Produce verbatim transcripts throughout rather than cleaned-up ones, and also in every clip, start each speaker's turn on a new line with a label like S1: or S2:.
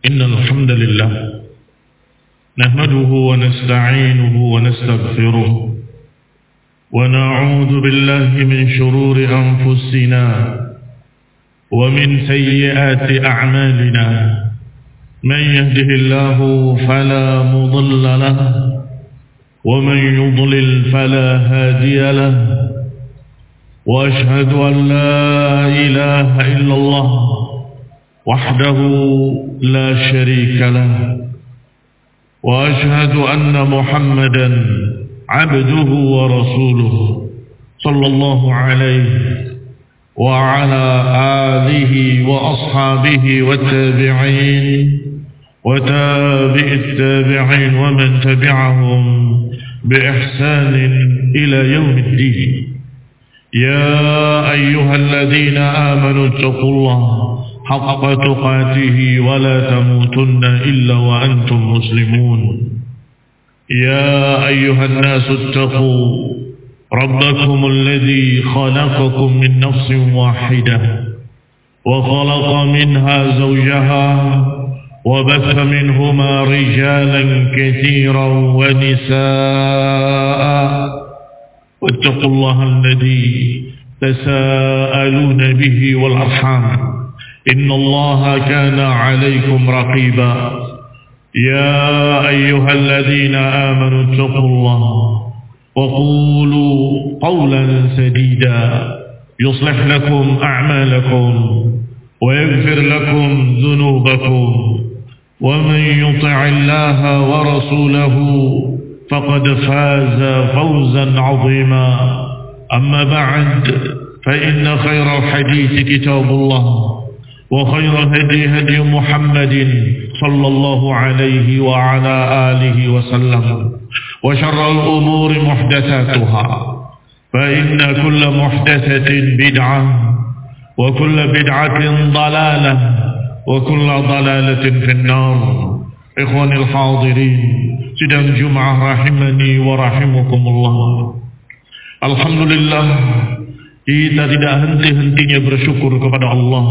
S1: إن الحمد لله نحمده ونستعينه ونستغفره ونعوذ بالله من شرور أنفسنا ومن سيئات أعمالنا من يهده الله فلا مضل له ومن يضلل فلا هادي له وأشهد أن لا إله إلا الله وحده لا شريك له وأشهد أن محمدا عبده ورسوله صلى الله عليه وعلى آله وأصحابه والتابعين وتابع التابعين ومن تبعهم بإحسان إلى يوم الدين. يا أيها الذين آمنوا اتقوا الله حق تقاته ولا تموتن إلا وأنتم مسلمون. يا أيها الناس اتقوا ربكم الذي خلقكم من نفس واحدة وخلق منها زوجها وبث منهما رجالا كثيرا ونساء واتقوا الله الذي تساءلون به والأرحام إن الله كان عليكم رقيبا. يا أيها الذين آمنوا اتقوا الله وقولوا قولا سديدا يصلح لكم أعمالكم ويغفر لكم ذنوبكم ومن يطع الله ورسوله فقد فاز فوزا عظيما. أما بعد فإن خير الحديث كتاب الله وخير الهدي هدي محمد صلى الله عليه وعلى آله وسلم وشر الأمور محدثاتها فإن كل محدثة بدعة وكل بدعة ضلالة وكل ضلالة في النار. إخواني الحاضرين sidang Jumat rahimani wa rahimakumullah. Alhamdulillah, kita tidak henti-hentinya bersyukur kepada Allah,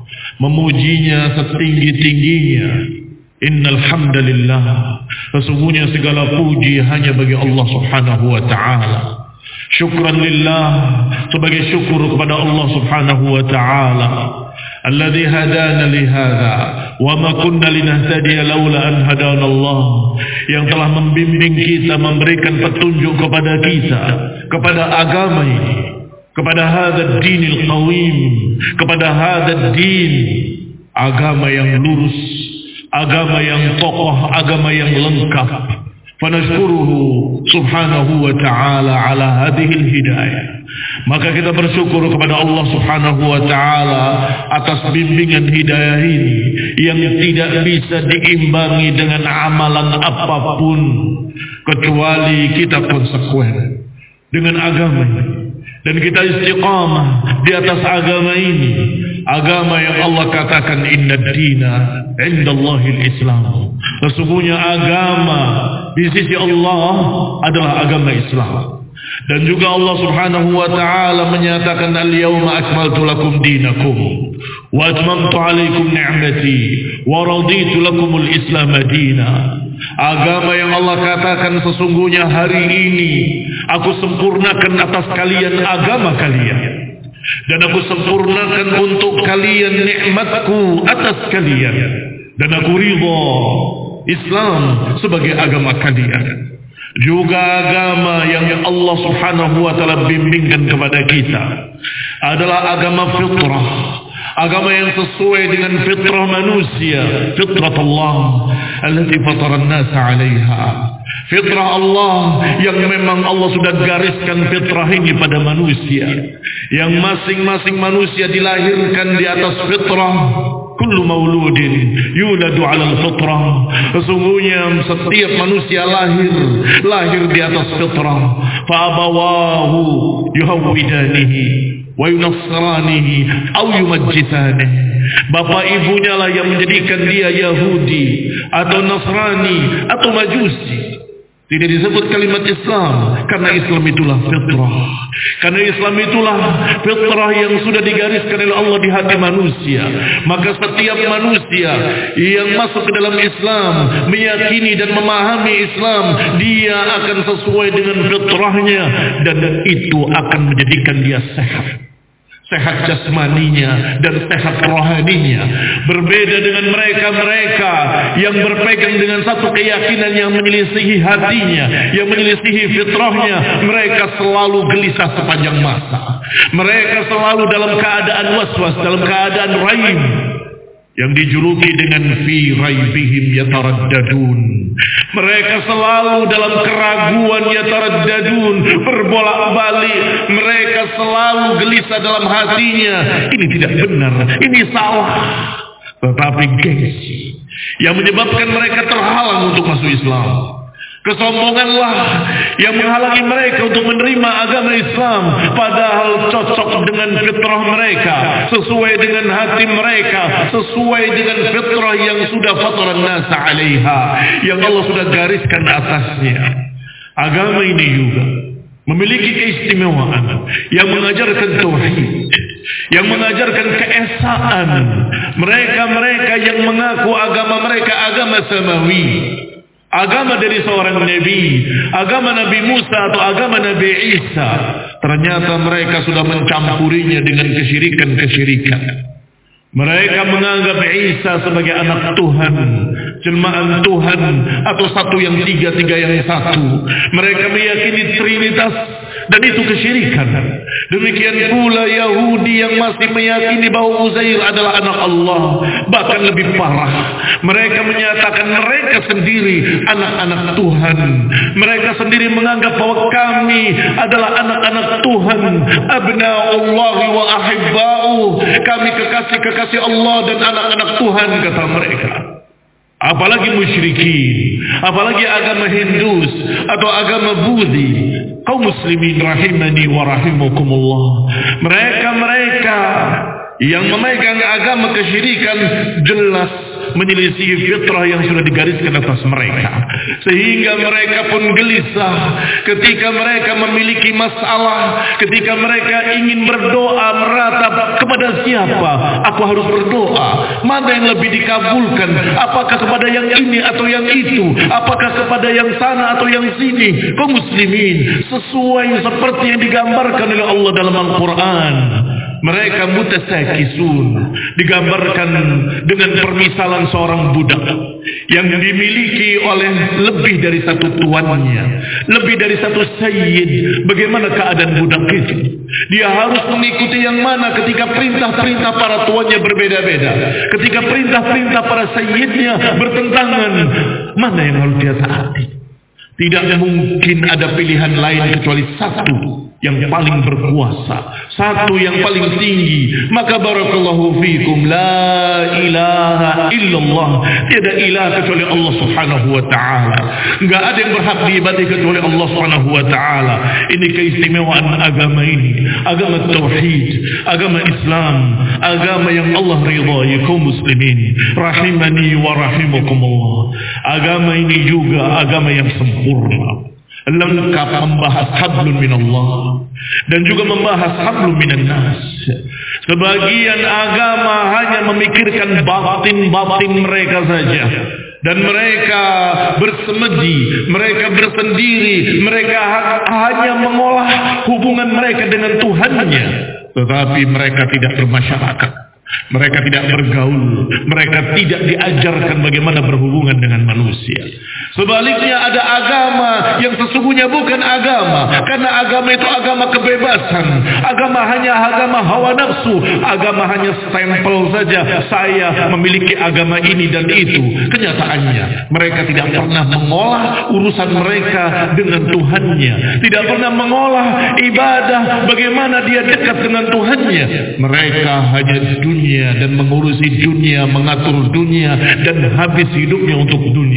S1: memujinya setinggi-tingginya. Innal hamdalillah, sesungguhnya segala puji hanya bagi Allah Subhanahu wa taala. Syukran lillah, sebagai syukur kepada Allah Subhanahu wa taala. Alladzi hadana li hadza wa ma kunna linahtadiya laula an hadana Allah, yang telah membimbing kita, memberikan petunjuk kepada kita kepada agama ini, kepada hadzal dinil qawim, kepada hadzal din, agama yang lurus, agama yang kokoh, agama yang lengkap. Fanashkuruhu subhanahu wa ta'ala ala hadhil hidayah. Maka kita bersyukur kepada Allah subhanahu wa ta'ala atas bimbingan hidayah ini yang tidak bisa diimbangi dengan amalan apapun kecuali kita konsekuen dengan agama ini, dan kita istiqamah di atas agama ini, agama yang Allah katakan inna dina indallahil Islam. Sesungguhnya agama di sisi Allah adalah agama Islam. Dan juga Allah Subhanahu wa taala menyatakan al-yawma akmaltu lakum dinakum wa atmamtu alaikum ni'mati wa raditu lakumul Islam madina. Agama yang Allah katakan sesungguhnya hari ini aku sempurnakan atas kalian agama kalian, dan aku sempurnakan untuk kalian nikmatku atas kalian, dan aku ridha Islam sebagai agama kalian. Juga agama yang Allah Subhanahu wa taala bimbingkan kepada kita adalah agama fitrah, agama yang sesuai dengan fitrah manusia, fitrah Allah allati fatara an-nas 'alaiha. Fitrah Allah yang memang Allah sudah gariskan fitrah ini pada manusia, yang masing-masing manusia dilahirkan di atas fitrah. Kullu mauludin yuladu 'alal fitrah. Sesungguhnya setiap manusia lahir lahir di atas fitrah. Fa abawahu yuhawwidanihi wa yunassiranihi aw yumajjisanihi. Bapak ibunya lah yang menjadikan dia Yahudi atau Nasrani atau Majusi. Tidak disebut kalimat Islam karena Islam itulah fitrah. Karena Islam itulah fitrah yang sudah digariskan oleh Allah di hati manusia. Maka setiap manusia yang masuk ke dalam Islam, meyakini dan memahami Islam, dia akan sesuai dengan fitrahnya, dan itu akan menjadikan dia sehat. Sehat jasmaninya dan sehat rohaninya. Berbeda dengan mereka-mereka yang berpegang dengan satu keyakinan yang menyelisihi hatinya, yang menyelisihi fitrahnya. Mereka selalu gelisah sepanjang masa. Mereka selalu dalam keadaan waswas, dalam keadaan raib, yang dijuluki dengan fi raibihim yataraddadun. Mereka selalu dalam keraguan yataraddadun, berbolak-balik. Mereka selalu gelisah dalam hatinya. Ini tidak benar, ini salah. Tetapi gengsi yang menyebabkan mereka terhalang untuk masuk Islam. Kesombonganlah yang menghalangi mereka untuk menerima agama Islam, padahal cocok dengan fitrah mereka, sesuai dengan hati mereka, sesuai dengan fitrah yang sudah fataran nasa alaiha, yang Allah sudah gariskan atasnya. Agama ini juga memiliki keistimewaan yang mengajarkan tauhid, yang mengajarkan keesaan. Mereka-mereka yang mengaku agama mereka agama samawi, agama dari seorang Nabi, agama Nabi Musa atau agama Nabi Isa, ternyata mereka sudah mencampurinya dengan kesyirikan-kesyirikan. Mereka menganggap Isa sebagai anak Tuhan, jelmaan Tuhan, atau satu yang tiga, tiga yang satu. Mereka meyakini Trinitas, dan itu kesyirikan. Demikian pula Yahudi yang masih meyakini bahwa Uzair adalah anak Allah. Bahkan lebih parah, mereka menyatakan mereka sendiri anak-anak Tuhan. Mereka sendiri menganggap bahwa kami adalah anak-anak Tuhan, abna'ullahi wa ahibba'u, kami kekasih-kekasih Allah dan anak-anak Tuhan, kata mereka. Apalagi musyrikin, apalagi agama Hindus atau agama Budi. Kaum muslimin rahimani wa rahimakumullah, mereka-mereka yang memegang agama kesyirikan jelas menyelisihi fitrah yang sudah digariskan atas mereka, sehingga mereka pun gelisah ketika mereka memiliki masalah, ketika mereka ingin berdoa meratap kepada siapa aku harus berdoa, mana yang lebih dikabulkan, apakah kepada yang ini atau yang itu, apakah kepada yang sana atau yang sini. Kaum muslimin, sesuai seperti yang digambarkan oleh Allah dalam Al-Quran, mereka mutasakisun, digambarkan dengan permisalan seorang budak yang dimiliki oleh lebih dari satu tuannya, lebih dari satu sayyid. Bagaimana keadaan budak itu? Dia harus mengikuti yang mana ketika perintah-perintah para tuannya berbeda-beda, ketika perintah-perintah para sayyidnya bertentangan, mana yang harus dia taati? Tidak mungkin ada pilihan lain kecuali satu yang paling berkuasa, satu yang paling tinggi. Maka barakallahu fikum, la ilaha illallah, tiada ilah kecuali Allah subhanahu wa ta'ala. Enggak ada yang berhak diibadati kecuali Allah subhanahu wa ta'ala. Ini keistimewaan agama ini, agama tauhid, agama Islam, agama yang Allah ridhai. Kaum muslimin rahimani wa rahimakumullah, agama ini juga agama yang sempurna, lengkap, membahas hablum minallah dan juga membahas hablum minan nas. Sebagian agama hanya memikirkan batin-batin mereka saja, dan mereka bersemedi, mereka bersendiri, mereka hanya mengolah hubungan mereka dengan Tuhannya, tetapi mereka tidak bermasyarakat, mereka tidak bergaul, mereka tidak diajarkan bagaimana berhubungan dengan manusia. Sebaliknya ada agama yang sesungguhnya bukan agama, karena agama itu agama kebebasan, agama hanya agama hawa nafsu, agama hanya stempel saja, saya memiliki agama ini dan itu. Kenyataannya mereka tidak pernah mengolah urusan mereka dengan Tuhannya, tidak pernah mengolah ibadah bagaimana dia dekat dengan Tuhannya. Mereka hanya dunia dan mengurusi dunia, mengatur dunia, dan habis hidupnya untuk dunia.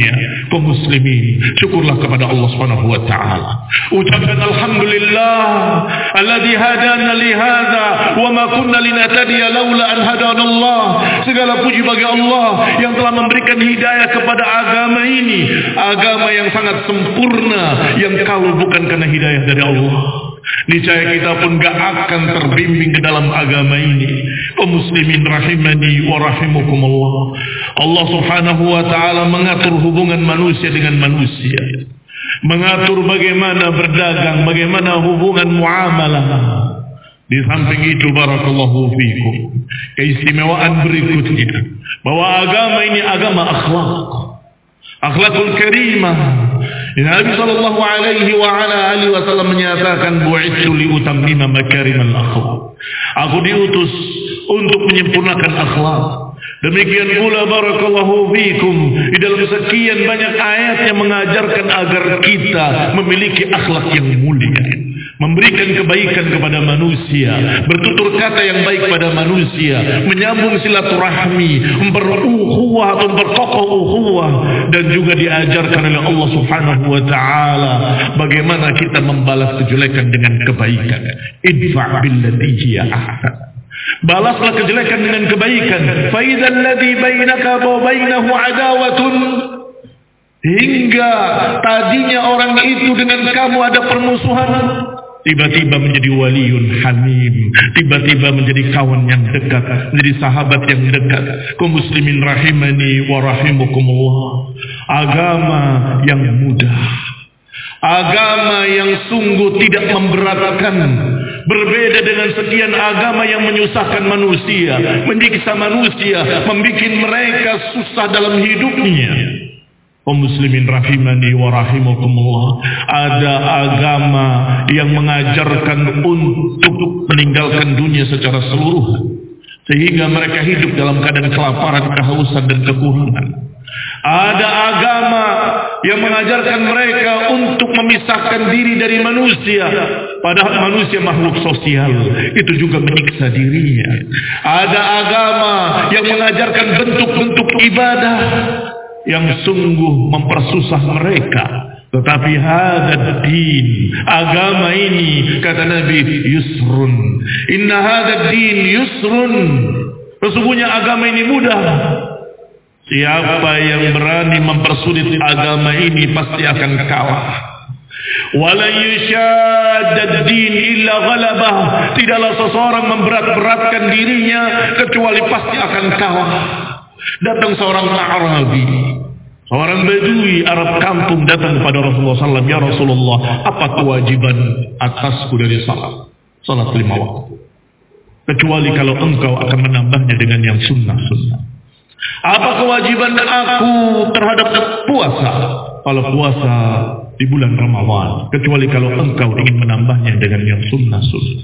S1: Kaum muslimin, syukurlah kepada Allah Subhanahu wa taala. Ucapkan alhamdulillah alladzi hadana li hadza wa ma kunna linahtadiya laula an hadana Allah. Segala puji bagi Allah yang telah memberikan hidayah kepada agama ini, agama yang sangat sempurna, yang kalau bukan karena hidayah dari Allah, niscaya kita pun gak akan terbimbing ke dalam agama ini. Kaum muslimin rahimani wa rahimakumullah. Allah Subhanahu wa taala mengatur hubungan manusia dengan manusia, mengatur bagaimana berdagang, bagaimana hubungan muamalah. Di samping itu barakallahu fikum, keistimewaan berikutnya bahwa agama ini agama akhlak, akhlakul karimah. Nabi sallallahu alaihi wa ala alihi wasallam menyatakan, bu'itsu li utammima makarimal akhlak. Aku diutus untuk menyempurnakan akhlak. Demikian pula barakallahu fikum, di dalam sekian banyak ayat yang mengajarkan agar kita memiliki akhlak yang mulia, memberikan kebaikan kepada manusia, bertutur kata yang baik pada manusia, menyambung silaturahmi, memperukhuwah atau memperkokoh ukhuwah, dan juga diajarkan oleh Allah Subhanahu wa taala bagaimana kita membalas kejelekan dengan kebaikan. Idfa' billati hiya ahsan. Balaslah kejelekan dengan kebaikan. Fa idzal ladzi bainaka wa bainahu adawatun, hingga tadinya orang itu dengan kamu ada permusuhan, tiba-tiba menjadi waliun hamim, tiba-tiba menjadi kawan yang dekat, menjadi sahabat yang dekat. Kaum muslimin rahimani wa rahimakumullah. Agama yang mudah, agama yang sungguh tidak memberatkan, berbeda dengan sekian agama yang menyusahkan manusia, menyiksa manusia, membuat mereka susah dalam hidupnya. Kaum muslimin rahimani wa rahimakumullah. Ada agama yang mengajarkan untuk meninggalkan dunia secara seluruh, sehingga mereka hidup dalam keadaan kelaparan, kehausan, dan kekurangan. Ada agama yang mengajarkan mereka untuk memisahkan diri dari manusia, padahal manusia makhluk sosial, itu juga menyiksa dirinya. Ada agama yang mengajarkan bentuk-bentuk ibadah yang sungguh mempersusah mereka. Tetapi hadad din, agama ini, kata Nabi, yusrun. Inna hadad din yusrun. Sesungguhnya agama ini mudah. Siapa yang berani mempersulit agama ini pasti akan kalah. Wala yushaddad din illa ghalabah. Tidaklah seseorang memberat-beratkan dirinya kecuali pasti akan kalah. Datang seorang Arabi, seorang Badui Arab kampung, datang kepada Rasulullah sallallahu alaihi wasallam. Ya Rasulullah, apa kewajiban atasku dari salat? Salat lima waktu. Kecuali kalau engkau akan menambahnya dengan yang sunnah-sunnah. Apa kewajiban aku terhadap puasa? Kalau puasa di bulan Ramadan, kecuali kalau engkau ingin menambahnya dengan yang sunnah-sunnah.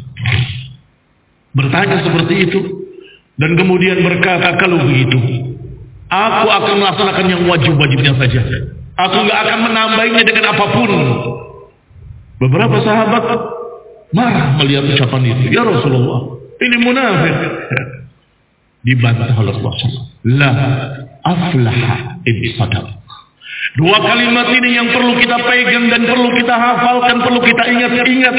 S1: Bertanya seperti itu, dan kemudian berkata, kalau begitu, aku akan melaksanakan yang wajib-wajibnya saja. Aku nggak akan menambahnya dengan apapun. Beberapa sahabat marah melihat ucapan itu. Ya Rasulullah, ini munafik. Dibantah oleh Rasulullah. La aflaha in sadaq. Dua kalimat ini yang perlu kita pegang dan perlu kita hafalkan, perlu kita ingat-ingat.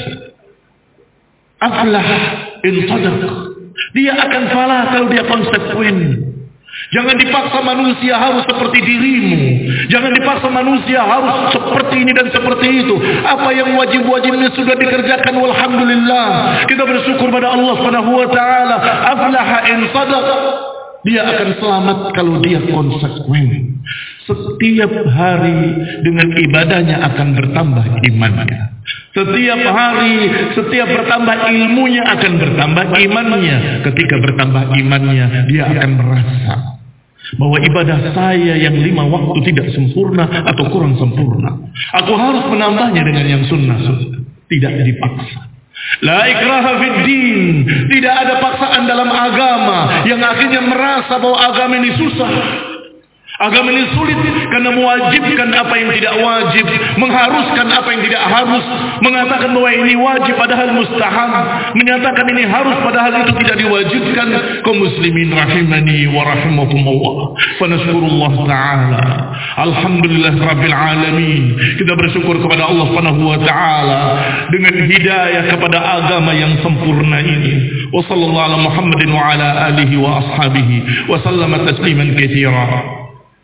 S1: Aflah in sadaq. Dia akan falah kalau dia konsekuen. Jangan dipaksa manusia harus seperti dirimu. Jangan dipaksa manusia harus seperti ini dan seperti itu. Apa yang wajib-wajibnya sudah dikerjakan, walhamdulillah. Kita bersyukur pada Allah Subhanahu wa taala. Aflaha in sadaq. Dia akan selamat kalau dia konsekuen. Setiap hari dengan ibadahnya akan bertambah imannya. Setiap hari, setiap bertambah ilmunya akan bertambah imannya. Ketika bertambah imannya, dia akan merasa bahwa ibadah saya yang lima waktu tidak sempurna atau kurang sempurna. Aku harus menambahnya dengan yang sunnah-sunnah. Tidak dipaksa. La ikraha fid din. Tidak ada paksaan dalam agama yang akhirnya merasa bahwa agama ini susah. Agama ini sulit karena mewajibkan apa yang tidak wajib, mengharuskan apa yang tidak harus, mengatakan bahwa ini wajib padahal mustahab, menyatakan ini harus padahal itu tidak diwajibkan. Kaum muslimin rahimani wa rahimakumullah. Fa nasykurullah taala. Alhamdulillah rabbil alamin. Kita bersyukur kepada Allah Subhanahu wa taala dengan hidayah kepada agama yang sempurna ini. Wa sallallahu ala Muhammadin wa ala alihi wa ashabihi wa sallama tasliman katsira.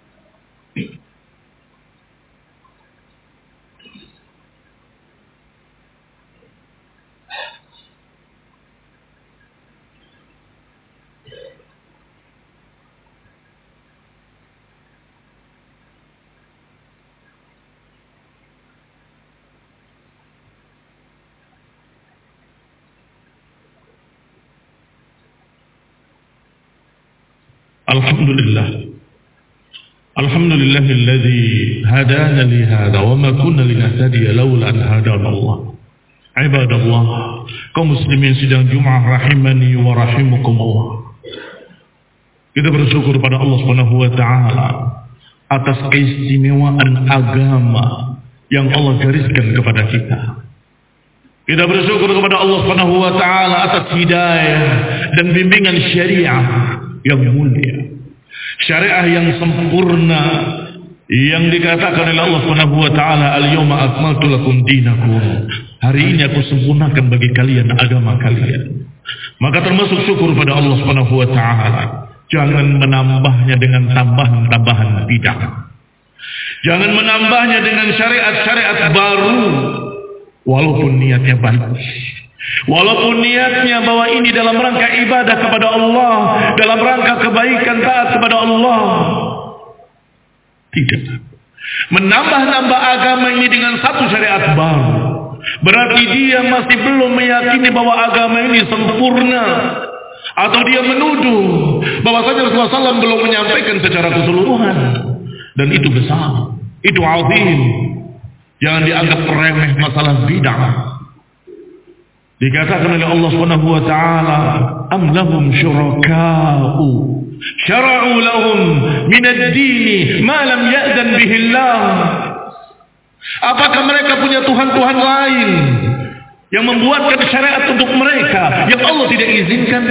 S1: Alhamdulillah. Alhamdulillahilladzi hadana li hada wa ma kunna linahtadiya laula an hadana Allah. Ibadallah, kaum muslimin sidang Jumat rahimani wa rahimakumullah. Kita bersyukur pada Allah Subhanahu wa taala atas keistimewaan agama yang Allah gariskan kepada kita. Kita bersyukur kepada Allah Subhanahu wa taala atas hidayah dan bimbingan syariah yang mulia, syariah yang sempurna yang dikatakan oleh Allah Subhanahu wa taala, al-yauma akmaltu lakum dinakum. Hari ini aku sempurnakan bagi kalian agama kalian. Maka termasuk syukur pada Allah Subhanahu wa taala. Jangan menambahnya dengan tambahan-tambahan bid'ah. Jangan menambahnya dengan syariat-syariat baru walaupun niatnya baik. Walaupun niatnya bahwa ini dalam rangka ibadah kepada Allah, dalam rangka kebaikan taat kepada Allah. Tidak. Menambah-nambah agama ini dengan satu syariat baru, berarti dia masih belum meyakini bahwa agama ini sempurna. Atau dia menuduh bahwasanya Rasulullah shallallahu alaihi wasallam belum menyampaikan secara keseluruhan. Dan itu besar, itu azim. Jangan dianggap remeh masalah bid'ah. Dikatakan oleh Allah Subhanahu wa taala, am lahum syuraka'u syara'u lahum min ad-din ma lam ya'zan bihi Allah. Apakah mereka punya tuhan-tuhan lain yang membuatkan syariat untuk mereka yang Allah tidak izinkan?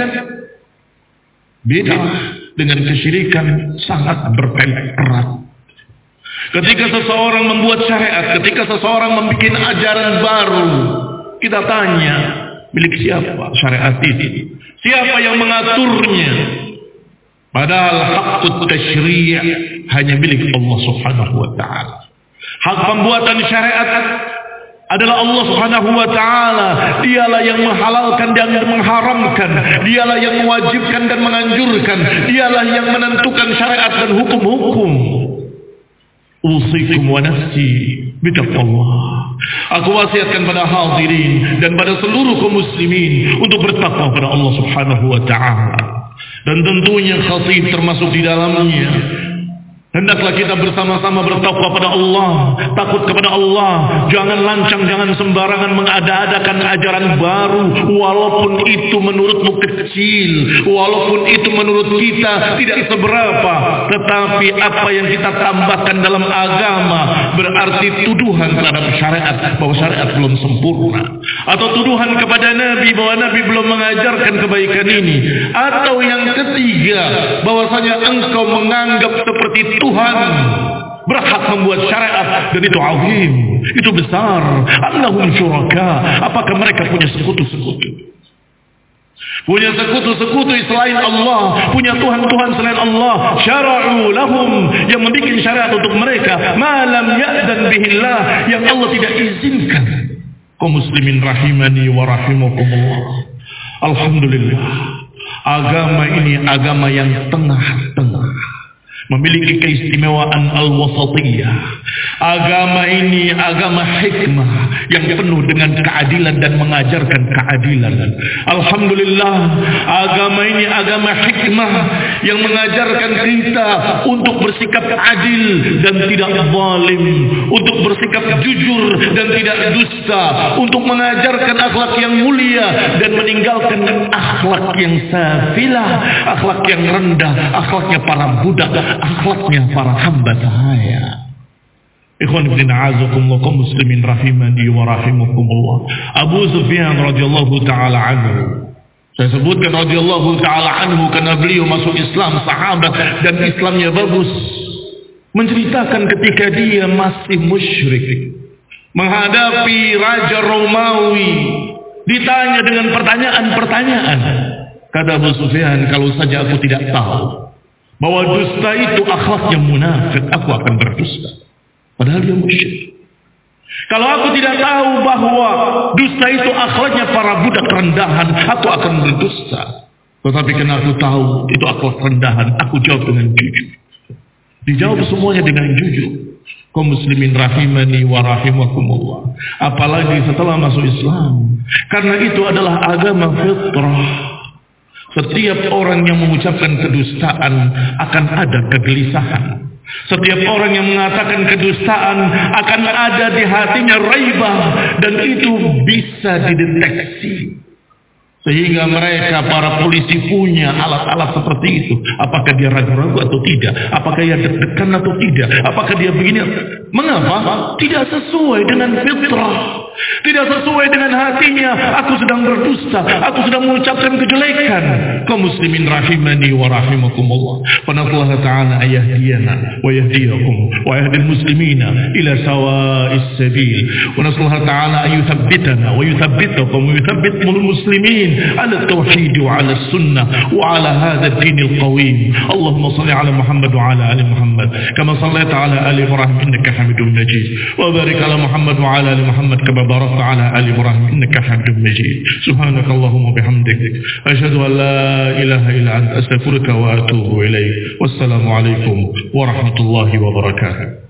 S1: Beda dengan kesyirikan, sangat berkait erat. Ketika seseorang membuat syariat, ketika seseorang membuat ajaran baru, kita tanya, milik siapa syariat ini? Siapa yang mengaturnya? Padahal hak tasyri' hanya milik Allah Subhanahu wa taala. Hak pembuatan syariat adalah Allah Subhanahu wa taala. Dialah yang menghalalkan dan mengharamkan, dialah yang mewajibkan dan menganjurkan, dialah yang menentukan syariat dan hukum-hukum. Usikum wa nafsi bitaqwallah. Aku wasiatkan pada hadirin dan pada seluruh kaum muslimin untuk bertakwa pada Allah Subhanahu wa taala. Dan tentunya khatib termasuk di dalamnya. Hendaklah kita bersama-sama bertakwa pada Allah, takut kepada Allah. Jangan lancang, jangan sembarangan mengada-adakan ajaran baru, walaupun itu menurutmu kecil, walaupun itu menurut kita tidak seberapa. Tetapi apa yang kita tambahkan dalam agama berarti tuduhan terhadap syariat, bahwa syariat belum sempurna, atau tuduhan kepada Nabi bahwa Nabi belum mengajarkan kebaikan ini, atau yang ketiga bahwasanya engkau menganggap seperti Tuhan berhak membuat syariat, dan itu azim, itu besar. Allahum syuraka, apakah mereka punya sekutu-sekutu? Punya sekutu-sekutu selain Allah, punya Tuhan-Tuhan selain Allah. Syara'u lahum, yang membuat syariat untuk mereka, ma lam ya'zan bihillah, yang Allah tidak izinkan. Kaum muslimin rahimani wa rahimakumullah. Alhamdulillah, agama ini agama yang tengah-tengah, memiliki keistimewaan al-wasatiyah. Agama ini agama hikmah yang penuh dengan keadilan dan mengajarkan keadilan. Alhamdulillah, agama ini agama hikmah yang mengajarkan kita untuk bersikap adil dan tidak zalim, untuk bersikap jujur dan tidak dusta, untuk mengajarkan akhlak yang mulia dan meninggalkan akhlak yang safilah, akhlak yang rendah, akhlaknya para budak, akhlaknya para hamba sahaya. Ikhwan ibn a'azakumullah kaum muslimin rahimani wa rahimakumullah. Abu Sufyan radhiyallahu taala anhu. Saya sebutkan radhiyallahu taala anhu karena beliau masuk Islam sahabat dan Islamnya bagus. Menceritakan ketika dia masih musyrik, menghadapi Raja Romawi, ditanya dengan pertanyaan-pertanyaan. Kata Abu Sufyan, kalau saja aku tidak tahu bahwa dusta itu akhlaknya munafik, aku akan berdusta. Padahal dia musyrik. Kalau aku tidak tahu bahwa dusta itu akhlaknya para budak rendahan, aku akan berdusta. Tetapi karena aku tahu itu akhlak rendahan, aku jawab dengan jujur. Dijawab semuanya dengan jujur. Kaum muslimin rahimani wa rahimakumullah. Apalagi setelah masuk Islam. Karena itu adalah agama fitrah. Setiap orang yang mengucapkan kedustaan akan ada kegelisahan. Setiap orang yang mengatakan kedustaan akan ada di hatinya raibah, dan itu bisa dideteksi. Sehingga mereka para polisi punya alat-alat seperti itu. Apakah dia ragu-ragu atau tidak? Apakah dia deg-degan atau tidak? Apakah dia begini? Mengapa? Tidak sesuai dengan fitrah. Tidak sesuai dengan hatinya. Aku sedang berdusta. Aku sedang mengucapkan kejelekan. Kaum muslimin rahimani wa rahimakumullah. Panallahu ta'ala ayahdiyana wa yahdiyakum wa yahdil muslimina ila sawa'is sabil. Wa nasallahu ta'ala ayuthabbitana wa yuthabbitakum wa yuthabbitmul muslimin على التوحيد وعلى السنة وعلى هذا الدين القويم. اللهم صل على محمد وعلى آل محمد كما صليت على آل إبراهيم إنك حميد مجيد، وبارك على محمد وعلى آل محمد كما باركت على آل إبراهيم إنك حميد مجيد. سبحانك اللهم وبحمدك أشهد أن لا إله إلا أنت أستغفرك وأتوب إليك. والسلام عليكم ورحمة الله وبركاته.